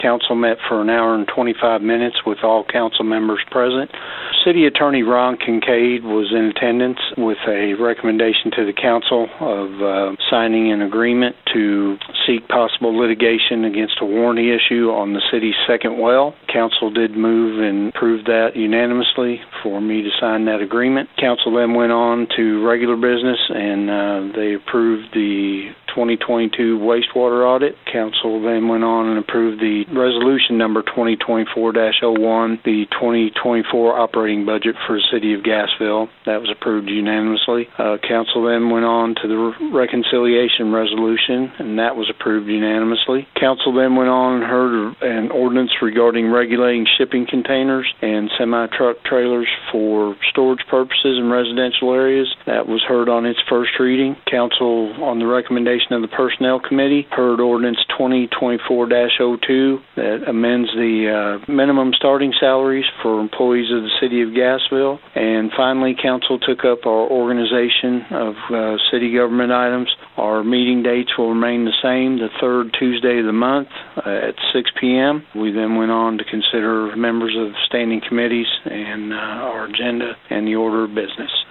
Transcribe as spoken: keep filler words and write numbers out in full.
Council met for an hour and twenty-five minutes with all council members present. City Attorney Ron Kincaid was in attendance with a recommendation to the council of uh, signing an agreement to seek possible litigation against a warranty issue on the city's second well. Council did move and approve that unanimously for me to sign that agreement. Council then went on to regular business, and uh, they approved the twenty twenty-two wastewater audit. Council then went on and approved the resolution number twenty twenty-four dash oh one, the twenty twenty-four operating budget for the city of Gassville. That was approved unanimously. Uh, council then went on to the re- reconciliation resolution, and that was approved unanimously. Council then went on and heard an ordinance regarding regulating shipping containers and semi-truck trailers for storage purposes in residential areas. That was heard on its first reading. Council, on the recommendation of the Personnel Committee, heard ordinance twenty twenty-four dash oh two that amends the uh, minimum starting salaries for employees of the city of Gassville. And finally, Council took up our organization of uh, city government items. Our meeting dates will remain the same, the third Tuesday of the month uh, at six p.m. We then went on to consider members of standing committees and uh, our agenda and the order of business.